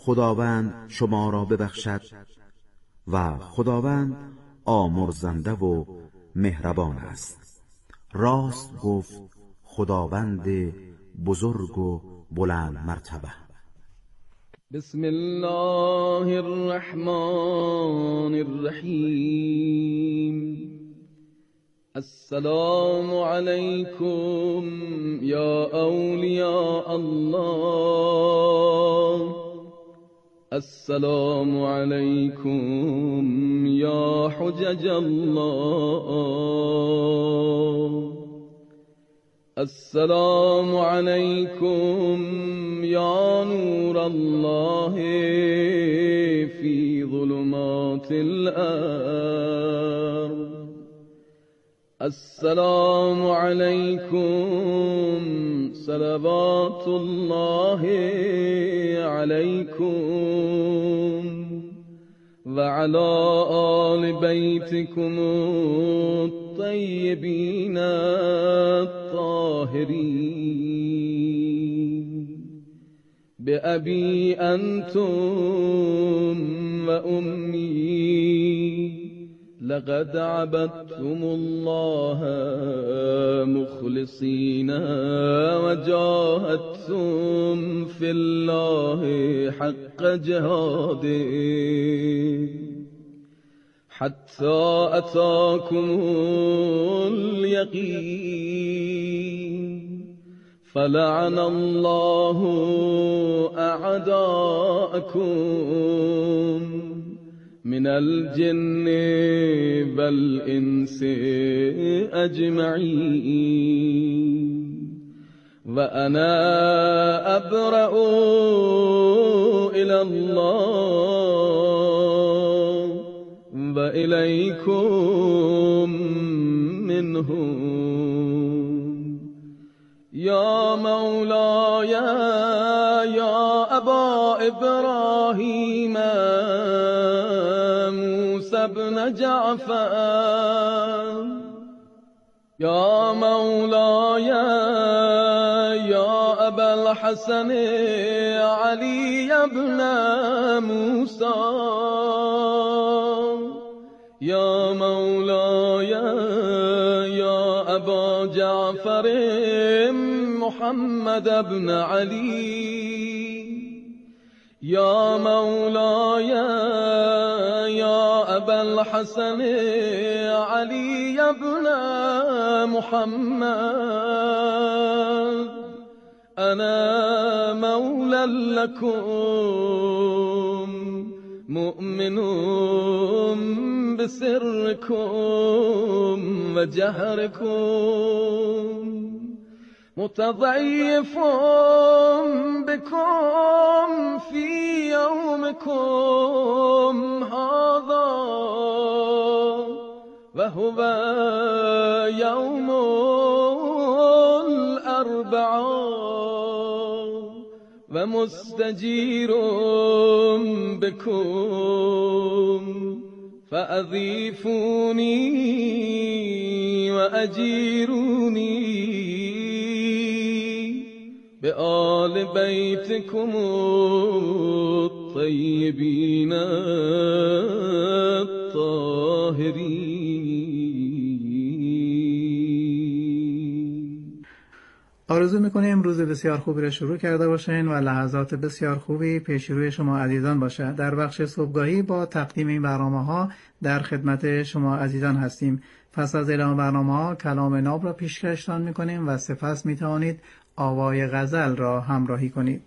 خداوند شما را ببخشد و خداوند آمرزنده و مهربان است. راست گفت خداوند بزرگ و بلند مرتبه. بسم الله الرحمن الرحیم. السلام علیکم یا اولیاء الله، السلام علیکم یا حجج الله، السلام علیکم یا نور الله فی ظلمات الارض، السلام علیکم صلوات الله علیکم و علی آل بیتکم الطیبین الطاهرین. بأبی انتم و امی لقد عبدتم الله مخلصین و جاهدتم فی الله حق جهاده حتی اتاکم الیقین. فلعن الله اعداءکم من الجن والانس اجمعین و انا ابرأ الی الله و الیکم منهم. یا مولاي یا ابا ابراهیم موسی بن جعفر، یا مولاي یا ابا الحسن علی بن موسی، یا مولاي یا ابا جعفر محمد بن علی، یا مولاي یا ابا الحسن علی بن محمد، انا مولا لكم مؤمن بسركم وجهركم متضعف بكم في يومكم هذا وهو يوم الأربعاء ومستجير بكم فأضيفوني وأجيروني بآل بيتكم الطيبين الطاهرين. آرزو میکنیم روز بسیار خوبی را شروع کرده باشین و لحظات بسیار خوبی پیش روی شما عزیزان باشه. در بخش صبحگاهی با تقدیم این برنامه‌ها در خدمت شما عزیزان هستیم. پس از اعلام برنامه‌ها کلام ناب را پیشکشتان میکنیم و سپس میتوانید آوای غزل را همراهی کنید.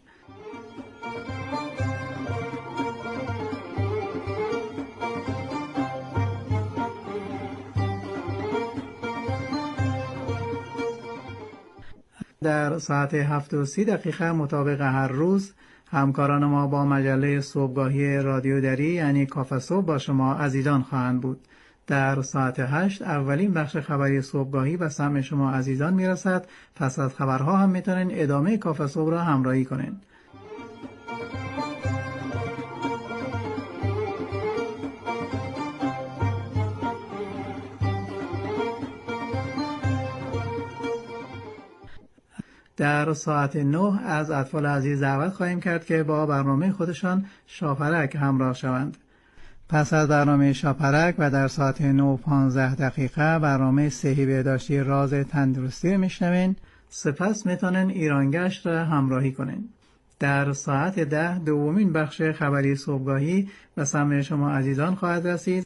در ساعت 7:30 مطابق هر روز همکاران ما با مجله صبحگاهی رادیو دری یعنی کافه صبح با شما عزیزان خواهند بود. در ساعت 8 اولین بخش خبری صبحگاهی به سمع شما عزیزان میرسد. پس از خبرها هم میتونین ادامه کافه صبح را همراهی کنین. در ساعت 9 از اطفال عزیز دعوت خواهیم کرد که با برنامه خودشان شاپرک همراه شوند. پس از برنامه شاپرک و در ساعت 9:15 برنامه صحی بهداشتی راز تندرستی میشنوین. سپس میتونن ایرانگشت را همراهی کنین. در ساعت 10 دومین بخش خبری صبحگاهی به سمع شما عزیزان خواهد رسید.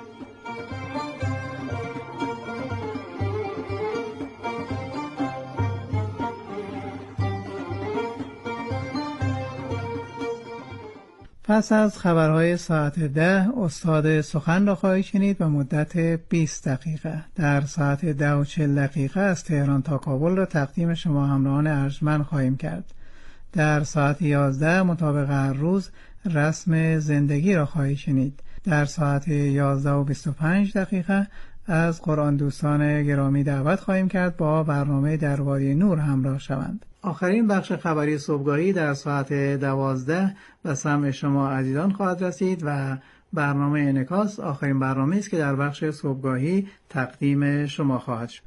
پس از خبرهای ساعت 10 استاد سخن را خواهید شنید به مدت 20 دقیقه. در ساعت 10:40 از تهران تا کابل را تقدیم شما همراهان ارجمند خواهیم کرد. در ساعت 11 مطابق هر روز رسم زندگی را خواهید شنید. در ساعت 11:25 از قرآن دوستان گرامی دعوت خواهیم کرد با برنامه درباره نور همراه شوند. آخرین بخش خبری صبحگاهی در ساعت 12 به سمع شما عزیزان خواهد رسید و برنامه انعکاس آخرین برنامه است که در بخش صبحگاهی تقدیم شما خواهد شد.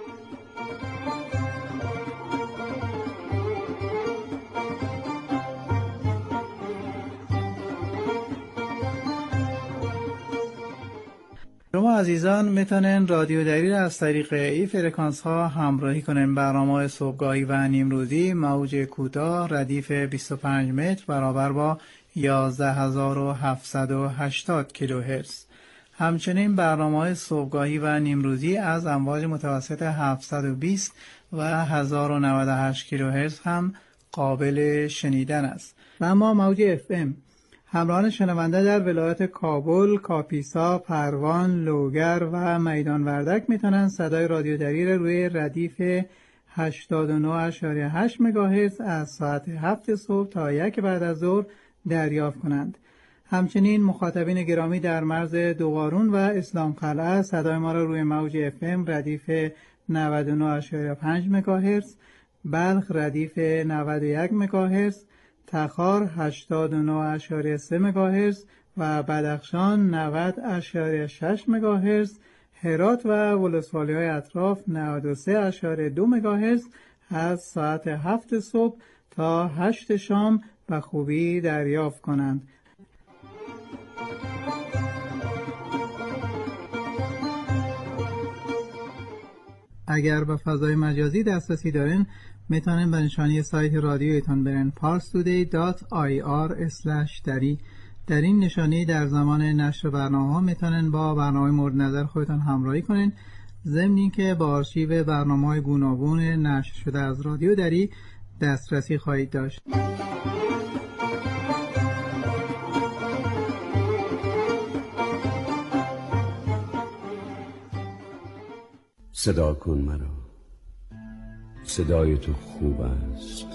شما عزیزان میتونن رادیو دری را از طریق ای فرکانس ها همراهی کنن. برنامه صبحگاهی و نیمروزی موج کوتاه ردیف 25 متر برابر با 11780 کیلوهرتز. همچنین برنامه صبحگاهی و نیمروزی از امواج متوسط 720 و 1098 کیلوهرتز هم قابل شنیدن است. و اما موج اف ام همراهان شنونده در ولایت کابل، کاپیسا، پروان، لوگر و میدان وردک میتونن صدای رادیو دری را روی ردیف 89.8 مگاهرتز از ساعت 7 صبح تا 1 بعد از ظهر دریافت کنند. همچنین مخاطبین گرامی در مرز دوقارون و اسلام قلعه صدای ما را روی موج اف ام ردیف 99.5 مگاهرتز، بلخ ردیف 91 مگاهرتز، تخار 89.3 مگاهرتز و بدخشان 90.6 مگاهرتز، هرات و ولسوالی‌های اطراف 93.2 مگاهرتز از ساعت 7 صبح تا 8 شام به خوبی دریافت کنند. اگر به فضای مجازی دسترسی دارین میتونین به نشانی سایت رادیویتان برن parstoday.ir/dari. در این نشانی در زمان نشر برنامه ها میتونین با برنامه مورد نظر خودتان همراهی کنین، ضمن اینکه با آرشیو برنامه‌های گوناگون نشر شده از رادیو دری دسترسی خواهید داشت. صدا کن مرا، صدای تو خوب است،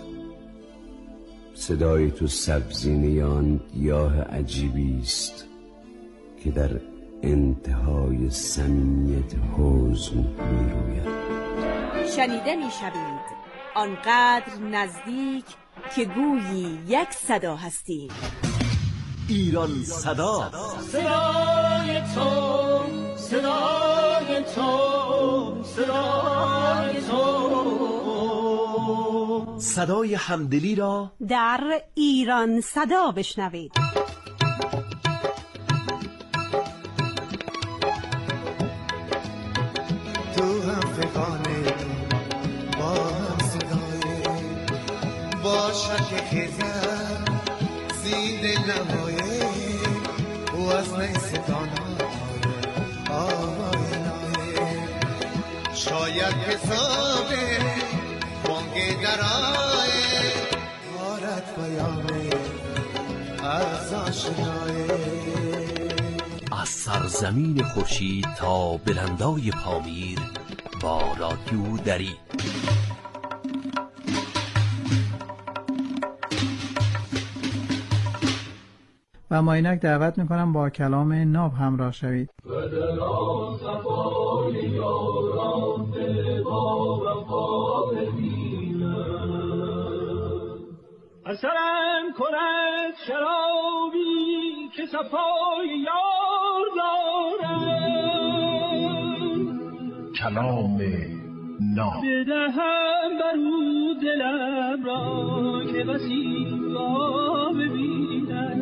صدای تو سبزینه آن گیاه عجیبی است که در انتهای صمیمیت حزن می روید. شنیده می شوید آنقدر نزدیک که گویی یک صدا هستیم. ایران صدا، صدای تو، صدای تو، صدای تو، صدای همدلی را در ایران صدا بشنوید. تو هم فقانه با هم صدای با شک خیزم زید نمایه و از نیستان آمای نایه شاید حسابه بانگ درائه غارت بیامه از آشنایه از سرزمین خورشید تا بلندای پامیر با رادیو دری. و ما اینک دعوت میکنم با کلام ناب همراه شوید. اثرم کند شرابی که صفای یار دارد، کلام ناب. بدهم برو دلم را که بسی را ببینم،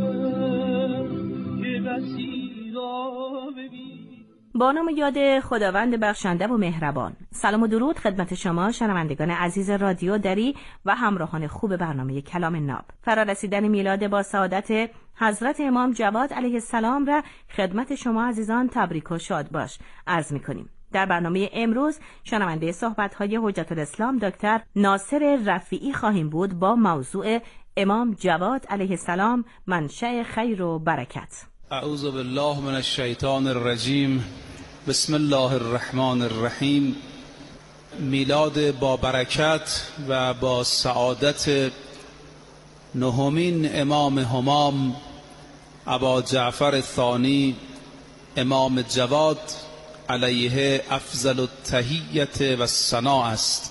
که بسی را ببینم. با نام یاد خداوند بخشنده و مهربان. سلام و درود خدمت شما شنوندگان عزیز رادیو دری و همراهان خوب برنامه کلام ناب. فرارسیدن میلاد با سعادت حضرت امام جواد علیه السلام را خدمت شما عزیزان تبریک و شاد باش عرض می‌کنیم. در برنامه امروز شنونده صحبت‌های حجت الاسلام دکتر ناصر رفیعی خواهیم بود با موضوع امام جواد علیه السلام منشأ خیر و برکت. اعوذ بالله من الشیطان الرجیم. بسم الله الرحمن الرحیم. میلاد با برکت و با سعادت نهمین امام همام ابا جعفر الثانی امام جواد علیه افضل التحیة و الثناء است.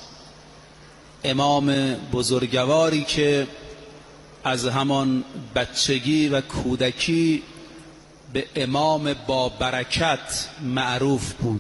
امام بزرگواری که از همان بچگی و کودکی به امام با برکت معروف بود.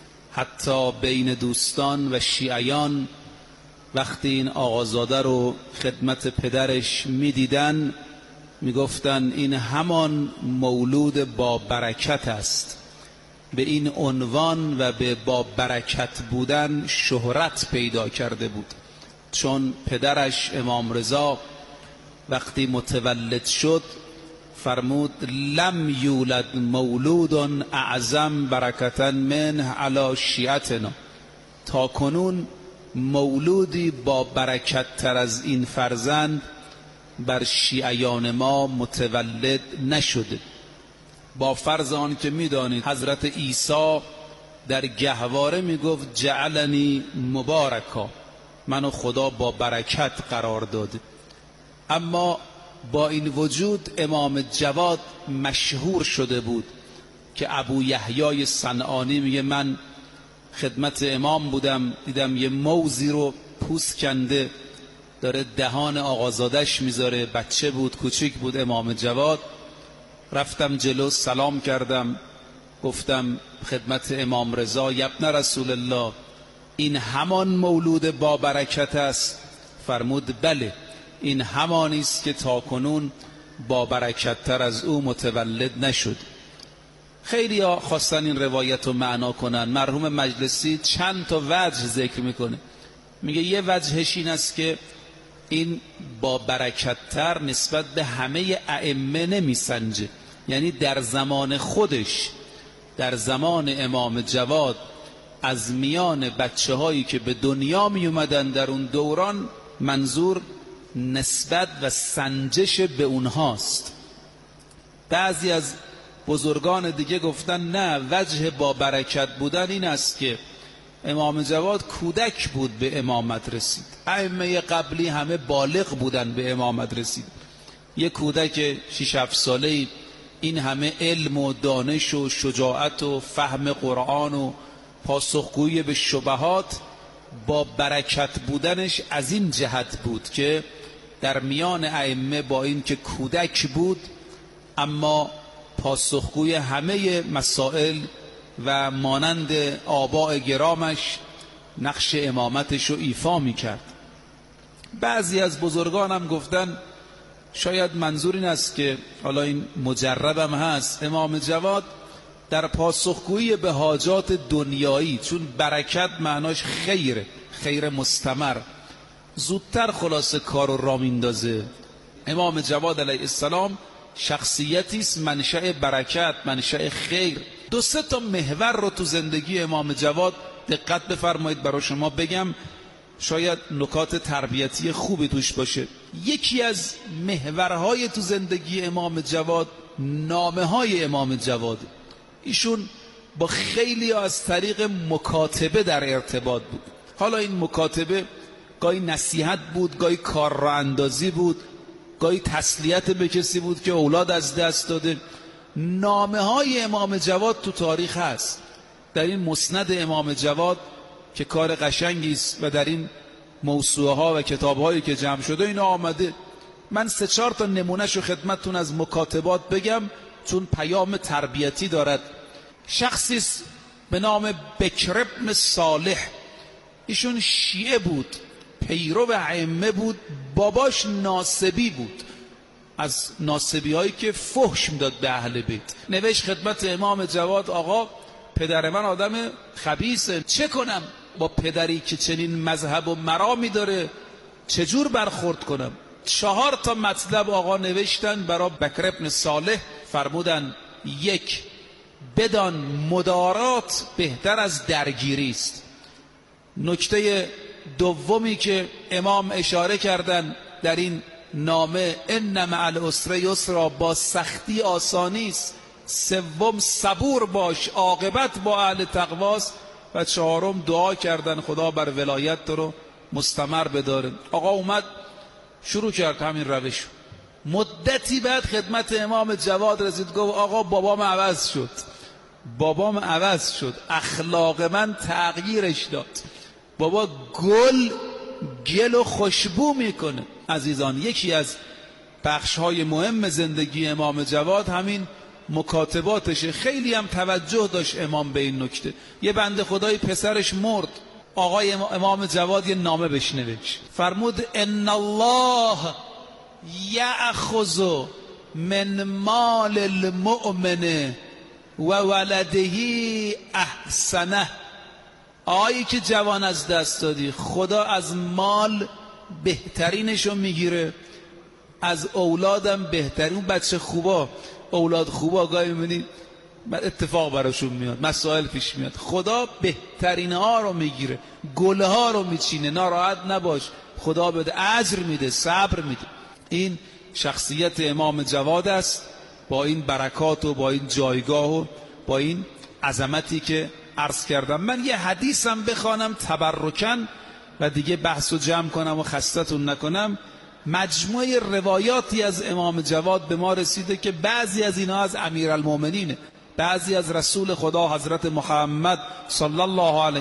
حتی بین دوستان و شیعیان وقتی این آقازاده رو خدمت پدرش می‌دیدن میگفتن این همان مولود با برکت است. به این عنوان و به با برکت بودن شهرت پیدا کرده بود، چون پدرش امام رضا وقتی متولد شد فرمود لم یولد مولود اعظم برکتا منه علی شیعتنا. تا کنون مولودی با برکت تر از این فرزند بر شیعیان ما متولد نشده. با فرض آن که میدانید حضرت عیسی در گهواره میگفت جعلنی مبارکا، منو خدا با برکت قرار داده. اما با این وجود امام جواد مشهور شده بود که ابو یحیی صنعانی میگه من خدمت امام بودم، دیدم یه موزی رو پوست کنده داره دهان آقازادش میذاره. بچه بود، کوچیک بود امام جواد. رفتم جلو سلام کردم، گفتم خدمت امام رضا یبن رسول الله این همان مولود با برکت است؟ فرمود بله، این همانی است که تاکنون با برکت تر از او متولد نشد. خیلی ها خواستن این روایت رو معنا کنن. مرحوم مجلسی چند تا وجه ذکر میکنه. میگه یه وجهش این است که این با برکت تر نسبت به همه ائمه نمیسنجه، یعنی در زمان خودش، در زمان امام جواد، از میان بچه هایی که به دنیا می اومدن در اون دوران، منظور نسبت و سنجش به اونهاست. بعضی از بزرگان دیگه گفتن نه، وجه با برکت بودن این است که امام جواد کودک بود به امامت رسید. ائمه قبلی همه بالغ بودن به امامت رسید. یک کودک 6-7 ساله‌ای این همه علم و دانش و شجاعت و فهم قرآن و پاسخگویی به شبهات، با برکت بودنش از این جهت بود که در میان ائمه با این که کودک بود اما پاسخگوی همه مسائل و مانند آباء گرامش نقش امامتش رو ایفا میکرد. بعضی از بزرگان هم گفتن شاید منظور این است که حالا این مجربم هست، امام جواد در پاسخگویی به حاجات دنیایی، چون برکت معناش خیره، خیر مستمر، زودتر خلاصه کارو را میندازه. امام جواد علیه السلام شخصیتی است منشأ برکت، منشأ خیر. 2-3 تا محور رو تو زندگی امام جواد دقت بفرمایید برای شما بگم، شاید نکات تربیتی خوبی توش باشه. یکی از محورهای تو زندگی امام جواد نامه های امام جواد. ایشون با خیلی از طریق مکاتبه در ارتباط بود. حالا این مکاتبه گاهی نصیحت بود، گاهی کار را اندازی بود، گاهی تسلیت به کسی بود که اولاد از دست داده. نامه های امام جواد تو تاریخ هست. در این مسند امام جواد که کار قشنگی است و در این موسوعه ها و کتاب هایی که جمع شده اینا آمده. من 3-4 تا نمونهشو خدمتتون از مکاتبات بگم چون پیام تربیتی دارد. شخصی به نام بکر ابن صالح ایشون شیعه بود، پیرو ائمه بود، باباش ناصبی بود، از ناصبی هایی که فحش میداد به اهل بیت. نوشت خدمت امام جواد آقا پدر من آدم خبیثه، چه کنم با پدری که چنین مذهب و مرامی داره، چجور برخورد کنم؟ 4 تا مطلب آقا نوشتن برای بکر ابن صالح. فرمودن 1 بدان مدارات بهتر از درگیری است. نکته دومی که امام اشاره کردن در این نامه، ان مع العسر یسرا، با سختی آسانی است. 3 صبور باش، عاقبت با اهل تقواست. و 4 دعا کردن خدا بر ولایت تو رو مستمر بداره. آقا اومد شروع کرد همین روش. مدتی بعد خدمت امام جواد رسید، گفت آقا بابام عوض شد، اخلاق من تغییرش داد. بابا گل و خوشبو میکنه. عزیزان، یکی از بخش‌های مهم زندگی امام جواد همین مکاتباتشه. خیلی هم توجه داشت امام به این نکته. یه بنده خدای پسرش مرد، آقای امام جواد یه نامه بهش نوشت، فرمود ان الله یأخذ من مال المؤمن و ولده احسنه. آیی که جوان از دست دادی، خدا از مال بهترینشو میگیره، از اولادم بهترین. اون بچه خوبا، اولاد خوبا گاهی میبینید اتفاق براشون میاد، مسائل پیش میاد، خدا بهترین ها رو میگیره، گل ها رو میچینه. ناراحت نباش، خدا بده، اجر میده، صبر میده. این شخصیت امام جواد است، با این برکات و با این جایگاه و با این عظمتی که عرض کردم. من یه حدیثم بخوانم تبرکن و دیگه بحثو جمع کنم و خستتون نکنم. مجموعه روایاتی از امام جواد به ما رسیده که بعضی از اینها از امیرالمومنینه، بعضی از رسول خدا حضرت محمد صلی الله علیه.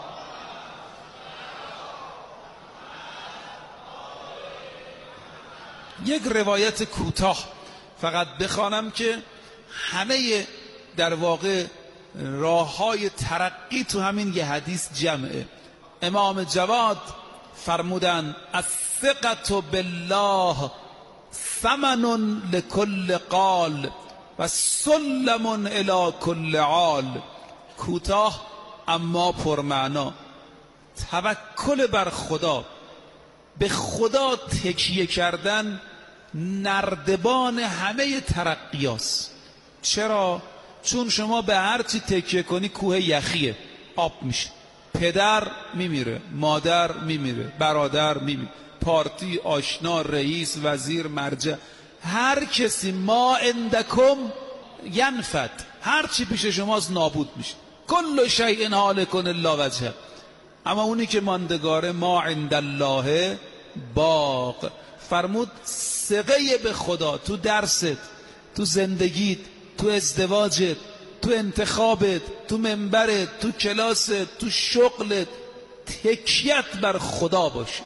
یک روایت کوتاه فقط بخوانم که همه در واقع راههای ترقی تو همین یه حدیث جمعه. امام جواد فرمودن الثقة بالله ثمن لكل قال و سلم الى كل عال. کوتاه اما پرمعنا. توکل بر خدا، به خدا تکیه کردن نردبان همه ترقیاست. چرا؟ چون شما به هر چی تکیه کنی کوه یخیه، آب میشه. پدر میمیره، مادر میمیره، برادر میمیره، پارتی، آشنا، رئیس، وزیر، مرجع، هر کسی. ما عندکم ینفد، هر چی پیش شماست نابود میشه. کل شیء هالک الا وجهه. اما اونی که ماندگاره ما عند الله باق. فرمود ثقه به خدا تو درست، تو زندگیت، تو ازدواجت، تو انتخابت، تو منبرت، تو کلاست، تو شغلت، تکیت بر خدا باشه.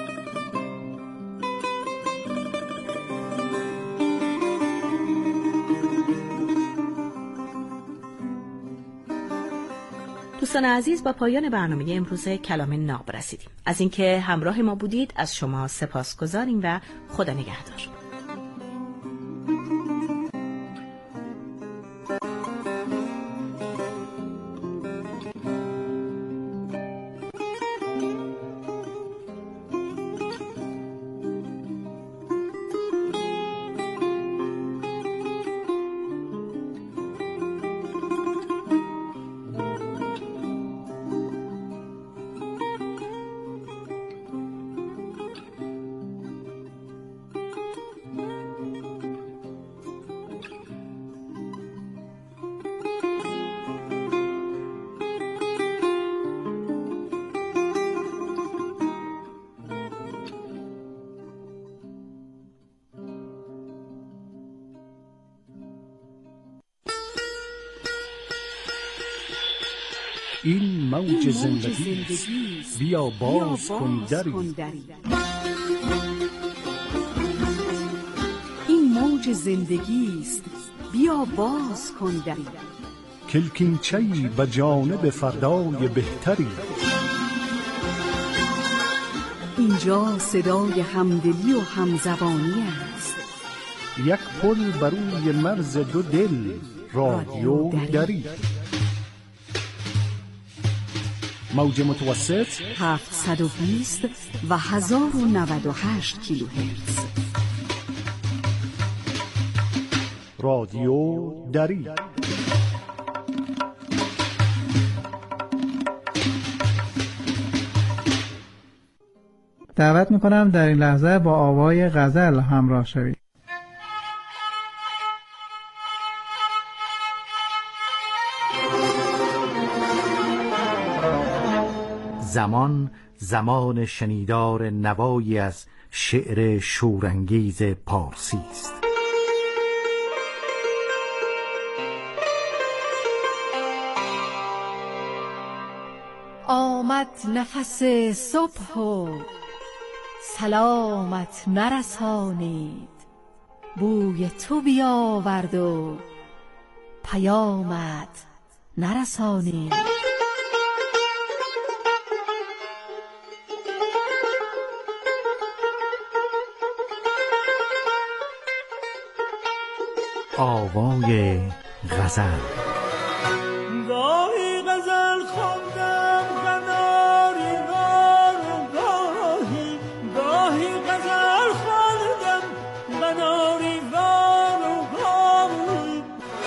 دوستان عزیز، با پایان برنامه امروز کلام ناب رسیدیم. از اینکه همراه ما بودید از شما سپاسگزاریم و خدا نگهدار. این موج زندگی است، بیا باز کن دری. این موج زندگی است، بیا باز کن دری. کلکینچه‌ای به جانب فردای بهتری. اینجا صدای همدلی و همزبانی است. یک پل بر روی مرز دو دل، رادیو دری. موج متوسط 720 و 1098 کیلوهرتز. رادیو دری. دعوت میکنم در این لحظه با آوای غزل همراه شوید. زمان شنیدار نوایی از شعر شورانگیز پارسی است. آمد نفس صبح و سلامت نرسانید، بوی تو بیاورد و پیامت نرسانید. آوای غزل. گاهی غزل خوندم قناری گاهی، گاهی غزل خوندم قناری گاهی،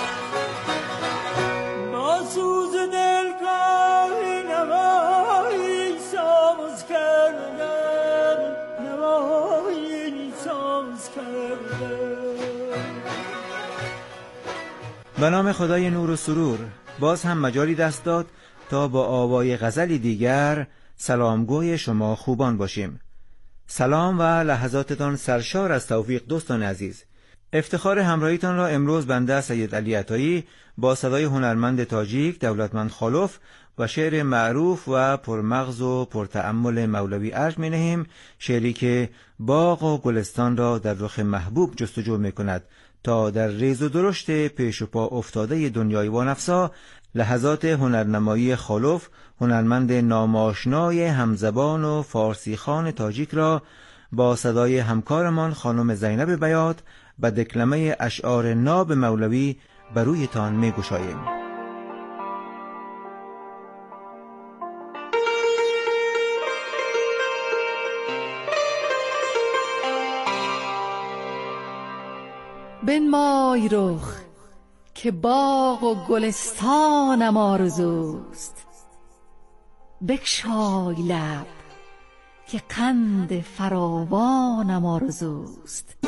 با سوز دل گاهی نوایی ساز کردم، نوایی ساز کردم. به نام خدای نور و سرور. باز هم مجالی دست داد تا با آوای غزلی دیگر سلامگوی شما خوبان باشیم. سلام و لحظاتتان سرشار از توفیق دوستان عزیز. افتخار همراهیتان را امروز بنده سید علی عطایی با صدای هنرمند تاجیک دولتمند خالف و شعر معروف و پرمغز و پرتأمل مولوی ارج می نهیم، شعری که باغ و گلستان را در رخ محبوب جستجو می کند تا در ریز و درشت پیش و پا افتاده دنیای وانفسا لحظات هنرنمایی خالف، هنرمند ناماشنای همزبان و فارسی خوان تاجیک را با صدای همکارمان خانم زینب بیات و دکلمه اشعار ناب مولوی برویتان می گشاییم. بنمای رخ که باغ و گلستانم آرزوست، بگشای لب که قند فراوانم آرزوست.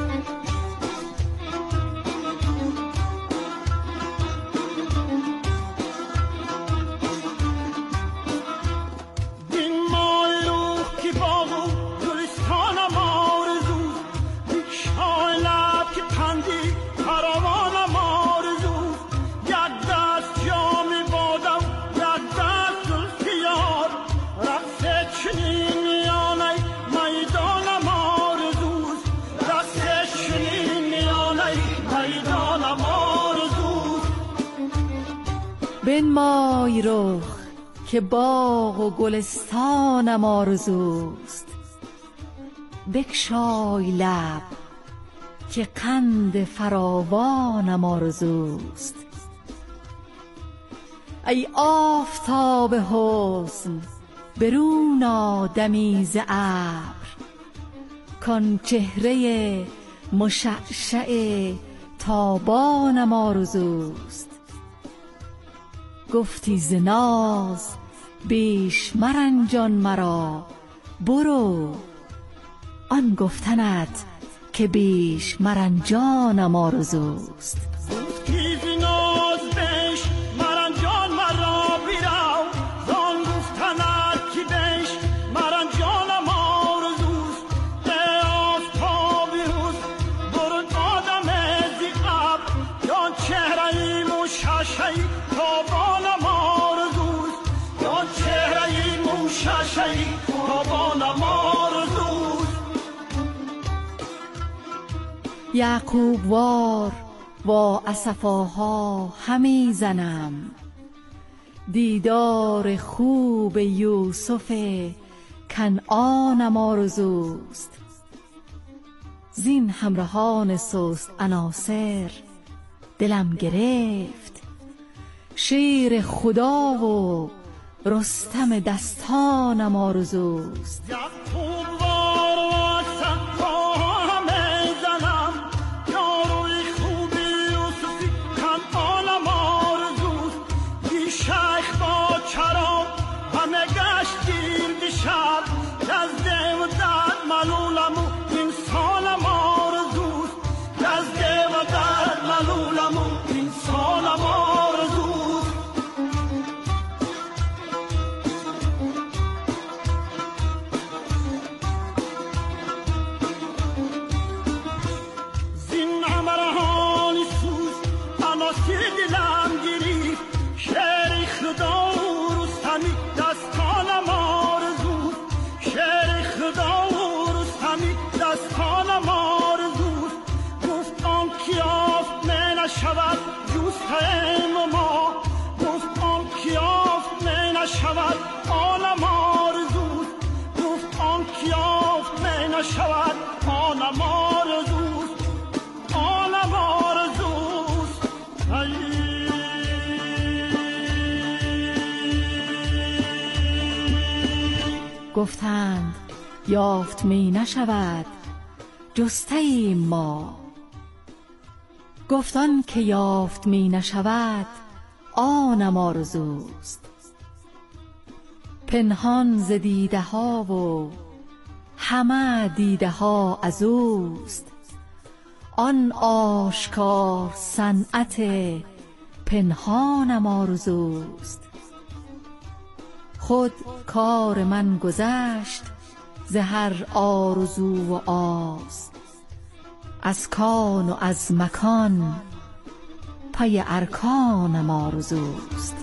بنمای رخ که باغ و گلستانم آرزوست، بگشای لب که قند فراوانم آرزوست. ای آفتاب حسن برون آدمی ز ابر، کان چهره مشعشع تابانم آرزوست. گفتی ز ناز بیش مرنجان مرا، برو آن گفتنت که بیش مرنجانم آرزوست. یعقوب وار با اسفاها همی زنم، دیدار خوب یوسف کنعانم آرزوست. زین همراهان سست عناصر دلم گرفت. شیر خدا و رستم دستانم آرزوست. گفتند یافت می نشود جسته ایم ما. گفتان که یافت می نشود آنم آرزوست. پنهان ز دیده ها و همه دیده ها از اوست. آن آشکار صنعت پنهانم آرزوست. خود کار من گذشت ز هر آرزو و آز. از کان و از مکان پی ارکانم آرزوست.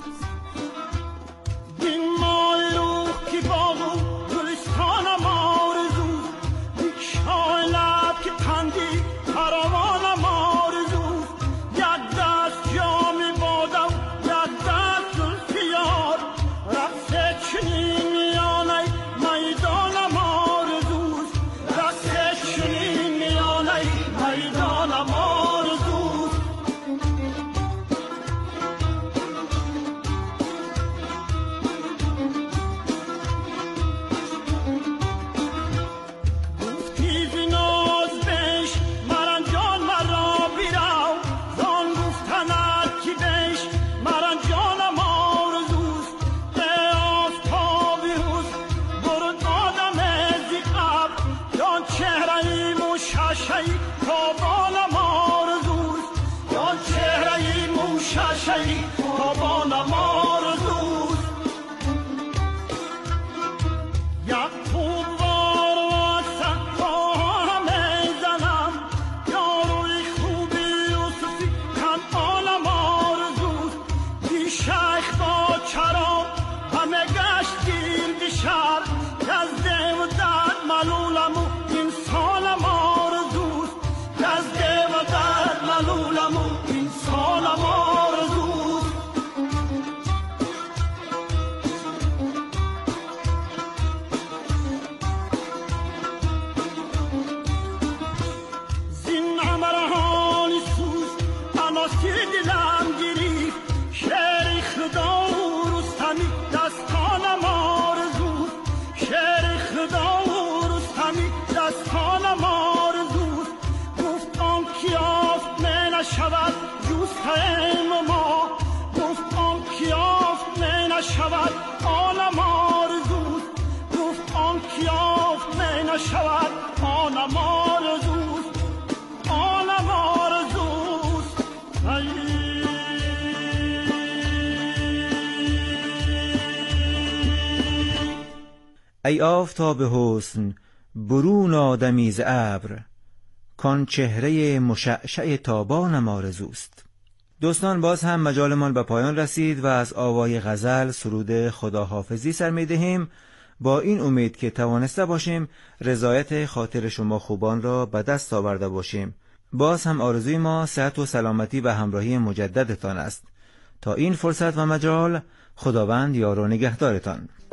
ای آفتاب حسن برون آدمی ز ابر، کان چهره مشعشع تابانم آرزوست. دوستان، باز هم مجالمان به پایان رسید و از آوای غزل سرود خداحافظی سر می‌دهیم، با این امید که توانسته باشیم رضایت خاطر شما خوبان را به دست آورده باشیم. باز هم آرزوی ما صحت و سلامتی و همراهی مجددتان است. تا این فرصت و مجال، خداوند یار و نگهدارتان.